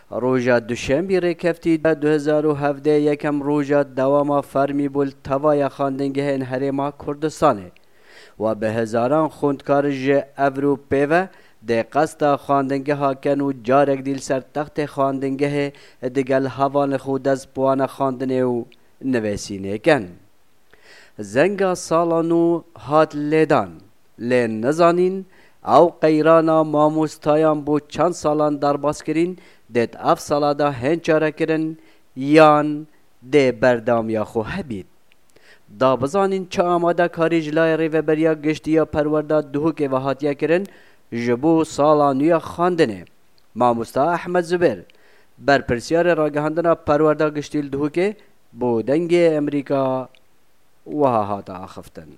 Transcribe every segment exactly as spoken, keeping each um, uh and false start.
روژا دوشنبی ریکفتی دو هزار و هفده یکم روژا دوام فرمی بول توای خواندنگه این هریما کردستانه و به هزاران خوندکار جه اوروپی و ده قصد خواندنگه ها کن و جارک دیل سر تخت خواندنگه دگل هوان خود از پوان خواندنه و نویسینه کن. زنگا سالانو هات لیدان لین نزانین او قیرانا ماموستایان بو چند سالان در باز کرین دید اف سالا دا هنچاره کرن یان ده بردام یا خو هبید. دا بزانین چه آماده کاری جلای ریو بریا گشتی یا پرورده دهو که وحاتیا کرن جبو سالانوی خاندنه. ماموستا احمد زبیر بر پرسیار راگهاندنا پرورده گشتیل دهو که بو دنگ امریکا وها هاتا آخفتن.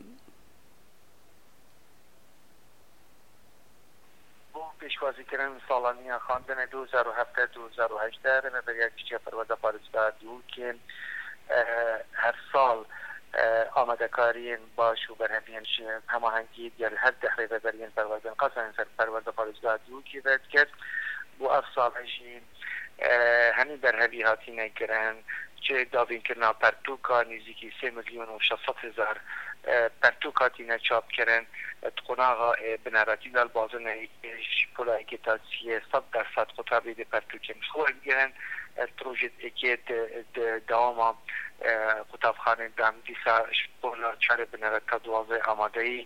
پیشوازی کردن سالانه خواندن دو هزار و هفت دو هزار و هشت رم برای کشتی پرورده پارسگاه دو که هر سال آماده کارین باش و برهمین هماهنگی دیگر هر دهره و برین پرورده قصد سر پرورده پارسگاه دو که باید کرد بو اف سال هشین همین برهمی هاتی نگرن چه دابین کرنا پرتوکا نزدیکی سه میلیون و شصت هزار پرتوکاتی نچاپ کردن تقناغا بناراتی دال بازن پولایی که تاسیه صد درصد خطابی ده پرتوکه مشخواه گرن تروجت اکید دوام خطاب خانه دام دیسا پولا چاره بنارات تا دوازه آماده ای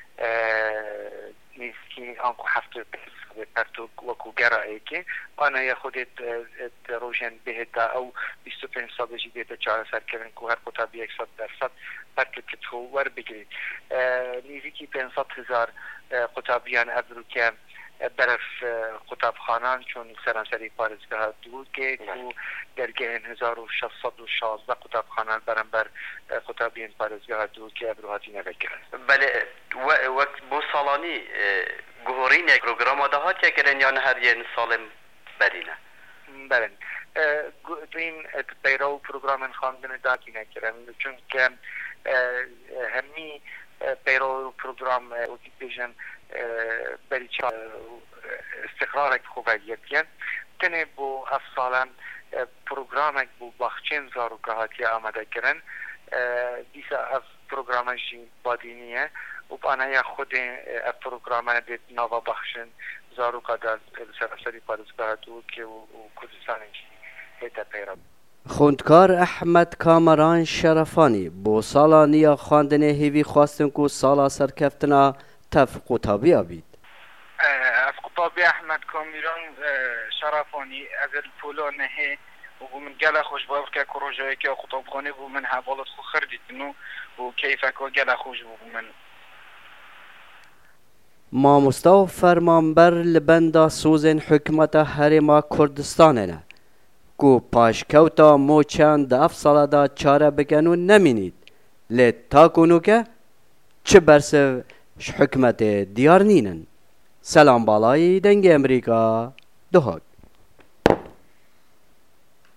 نیست که آنکو هفته پرتوک وکو گرایی که آنها یا خودت روشن بهتا او بیست و پنج سال جیده چاره سر کردن که هر خطابی یک صد درصد پرتوک تو ور بگیرید نیزی پانصد هزار خطابیان ابرو که برف خطاب خانان چون سرانسری پارزگاه دو که تو درگه هزار و ششصد و شانزده خطاب خانان برانبر خطابیان پارزگاه دو که ابروهاتی نبگیرن. بله وقت بو سالانی گهورین یک پروگرام ده هات یکرن یا نه هر یه سالم برینه؟ بله تو این پیرو پروگرام خواندن داکی نکرن چون که همی پیرو پروگرام ویکیپیژن بری چه استقرار خوبیت کن تنه بو افسالان پروگرام بو بخشن زارو که هاتی آماده کرن دیسا اف پروگرامش بادینیه و بانا یا خود اف پروگرام دید نوا بخشن زارو که در سراسری پارزگاه دو که و کردستانش هیتا پیرو. خوندکار احمد کامران شرفانی بو سالانیا خواندن هیوی خواستن که سالا سرکفتنا تف قطابی آبید. از قطابی احمد کامران شرفانی از الپولو نهی و من گله خوش باید که کروجایی که خطاب خانه و من حوالت خو خردیدنو و کیفک و گله خوش و من ماموستا و فرمانبر لبندا سوزن حکمت هرما کردستانه نه کو پاشکوتا موچان ده اف سالا دا چاره بکنو نمینید لی تا کنو که چه برس حکمت دیار نینن. سلام بالای دنگ امریکا دهاک.